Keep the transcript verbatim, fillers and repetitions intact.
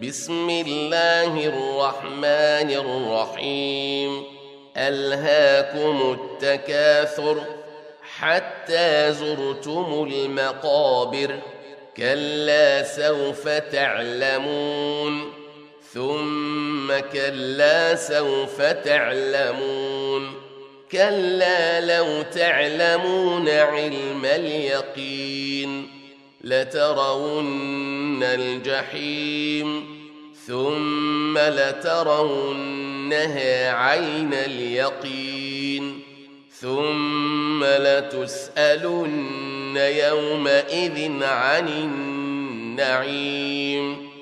بسم الله الرحمن الرحيم ألهاكم التكاثر حتى زرتم المقابر كلا سوف تعلمون ثم كلا سوف تعلمون كلا لو تعلمون علم اليقين لترون الجحيم ثم لترونها عين اليقين ثم لتسألن يومئذ عن النعيم